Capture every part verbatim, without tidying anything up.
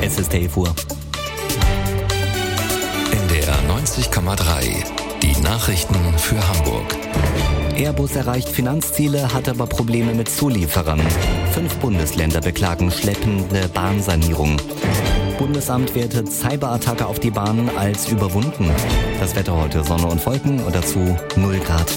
Es ist elf Uhr. N D R neunzig Komma drei. Die Nachrichten für Hamburg. Airbus erreicht Finanzziele, hat aber Probleme mit Zulieferern. Fünf Bundesländer beklagen schleppende Bahnsanierung. Bundesamt wertet Cyberattacke auf die Bahn als überwunden. Das Wetter heute: Sonne und Wolken und dazu null Grad.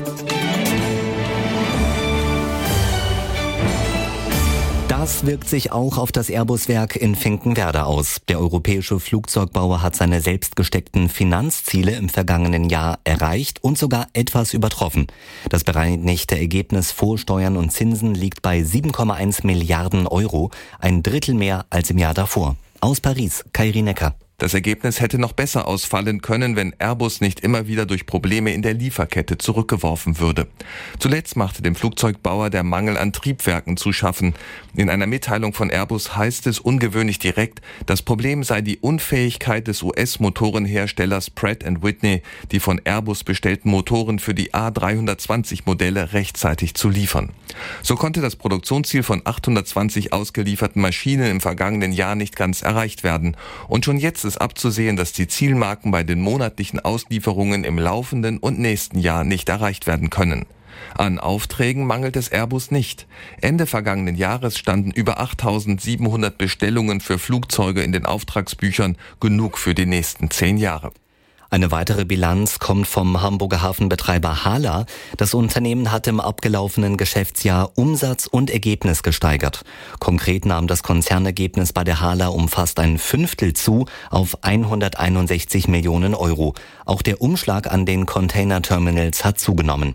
Das wirkt sich auch auf das Airbus-Werk in Finkenwerder aus. Der europäische Flugzeugbauer hat seine selbst gesteckten Finanzziele im vergangenen Jahr erreicht und sogar etwas übertroffen. Das bereinigte Ergebnis vor Steuern und Zinsen liegt bei sieben Komma eins Milliarden Euro, ein Drittel mehr als im Jahr davor. Aus Paris, Kairi Necker. Das Ergebnis hätte noch besser ausfallen können, wenn Airbus nicht immer wieder durch Probleme in der Lieferkette zurückgeworfen würde. Zuletzt machte dem Flugzeugbauer der Mangel an Triebwerken zu schaffen. In einer Mitteilung von Airbus heißt es ungewöhnlich direkt, das Problem sei die Unfähigkeit des U S-Motorenherstellers Pratt and Whitney, die von Airbus bestellten Motoren für die A dreihundertzwanzig Modelle rechtzeitig zu liefern. So konnte das Produktionsziel von achthundertzwanzig ausgelieferten Maschinen im vergangenen Jahr nicht ganz erreicht werden. Und schon jetzt ist abzusehen, dass die Zielmarken bei den monatlichen Auslieferungen im laufenden und nächsten Jahr nicht erreicht werden können. An Aufträgen mangelt es Airbus nicht. Ende vergangenen Jahres standen über achttausendsiebenhundert Bestellungen für Flugzeuge in den Auftragsbüchern, genug für die nächsten zehn Jahre. Eine weitere Bilanz kommt vom Hamburger Hafenbetreiber HHLA. Das Unternehmen hat im abgelaufenen Geschäftsjahr Umsatz und Ergebnis gesteigert. Konkret nahm das Konzernergebnis bei der HHLA um fast ein Fünftel zu auf hunderteinundsechzig Millionen Euro. Auch der Umschlag an den Containerterminals hat zugenommen.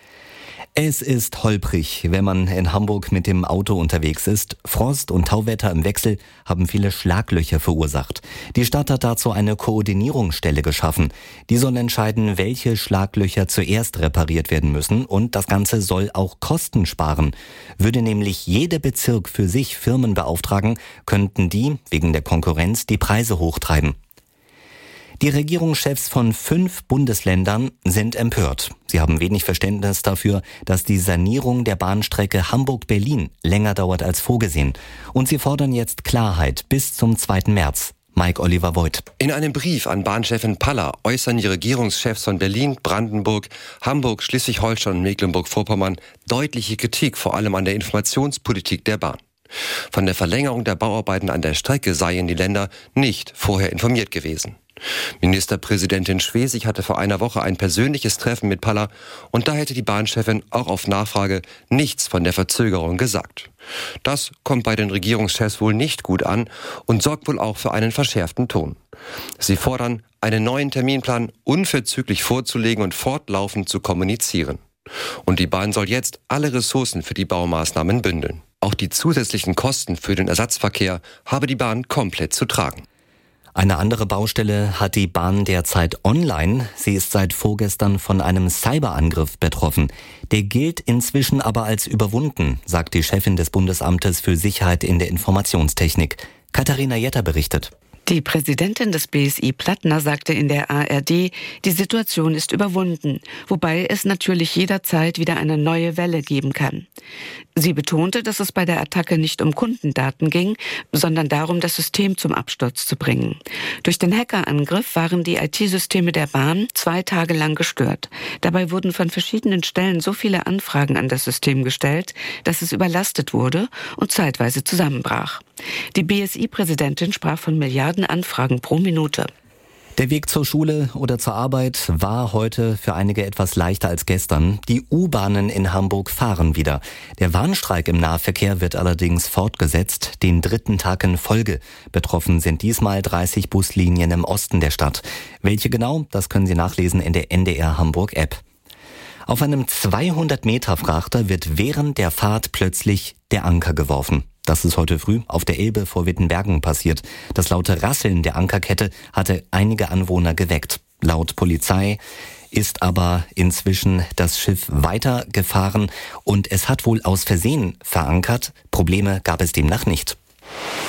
Es ist holprig, wenn man in Hamburg mit dem Auto unterwegs ist. Frost und Tauwetter im Wechsel haben viele Schlaglöcher verursacht. Die Stadt hat dazu eine Koordinierungsstelle geschaffen. Die soll entscheiden, welche Schlaglöcher zuerst repariert werden müssen, und das Ganze soll auch Kosten sparen. Würde nämlich jeder Bezirk für sich Firmen beauftragen, könnten die wegen der Konkurrenz die Preise hochtreiben. Die Regierungschefs von fünf Bundesländern sind empört. Sie haben wenig Verständnis dafür, dass die Sanierung der Bahnstrecke Hamburg-Berlin länger dauert als vorgesehen. Und sie fordern jetzt Klarheit bis zum zweiten März. Mike Oliver Voigt. In einem Brief an Bahnchefin Paller äußern die Regierungschefs von Berlin, Brandenburg, Hamburg, Schleswig-Holstein und Mecklenburg-Vorpommern deutliche Kritik, vor allem an der Informationspolitik der Bahn. Von der Verlängerung der Bauarbeiten an der Strecke seien die Länder nicht vorher informiert gewesen. Ministerpräsidentin Schwesig hatte vor einer Woche ein persönliches Treffen mit Paller und da hätte die Bahnchefin auch auf Nachfrage nichts von der Verzögerung gesagt. Das kommt bei den Regierungschefs wohl nicht gut an und sorgt wohl auch für einen verschärften Ton. Sie fordern, einen neuen Terminplan unverzüglich vorzulegen und fortlaufend zu kommunizieren. Und die Bahn soll jetzt alle Ressourcen für die Baumaßnahmen bündeln. Auch die zusätzlichen Kosten für den Ersatzverkehr habe die Bahn komplett zu tragen. Eine andere Baustelle hat die Bahn derzeit online. Sie ist seit vorgestern von einem Cyberangriff betroffen. Der gilt inzwischen aber als überwunden, sagt die Chefin des Bundesamtes für Sicherheit in der Informationstechnik. Katharina Jetter berichtet. Die Präsidentin des B S I Plattner sagte in der A R D, die Situation ist überwunden, wobei es natürlich jederzeit wieder eine neue Welle geben kann. Sie betonte, dass es bei der Attacke nicht um Kundendaten ging, sondern darum, das System zum Absturz zu bringen. Durch den Hackerangriff waren die I T-Systeme der Bahn zwei Tage lang gestört. Dabei wurden von verschiedenen Stellen so viele Anfragen an das System gestellt, dass es überlastet wurde und zeitweise zusammenbrach. Die B S I-Präsidentin sprach von Milliarden Anfragen pro Minute. Der Weg zur Schule oder zur Arbeit war heute für einige etwas leichter als gestern. Die U-Bahnen in Hamburg fahren wieder. Der Warnstreik im Nahverkehr wird allerdings fortgesetzt, den dritten Tag in Folge. Betroffen sind diesmal dreißig Buslinien im Osten der Stadt. Welche genau, das können Sie nachlesen in der N D R Hamburg App. Auf einem zweihundert Meter Frachter wird während der Fahrt plötzlich der Anker geworfen. Das ist heute früh auf der Elbe vor Wittenbergen passiert. Das laute Rasseln der Ankerkette hatte einige Anwohner geweckt. Laut Polizei ist aber inzwischen das Schiff weitergefahren und es hat wohl aus Versehen verankert. Probleme gab es demnach nicht.